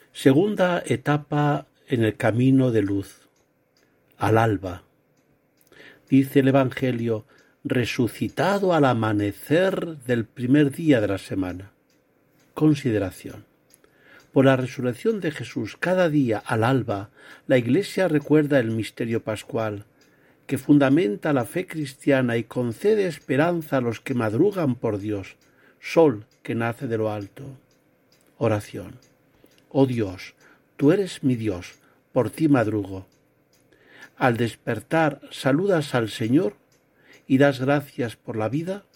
Segunda etapa en el camino de luz, al alba. Dice el Evangelio, resucitado al amanecer del primer día de la semana. Consideración. Por la resurrección de Jesús cada día al alba, la Iglesia recuerda el misterio pascual, que fundamenta la fe cristiana y concede esperanza a los que madrugan por Dios, sol que nace de lo alto. Oración. Oh Dios, tú eres mi Dios, por ti madrugo. Al despertar saludas al Señor y das gracias por la vida.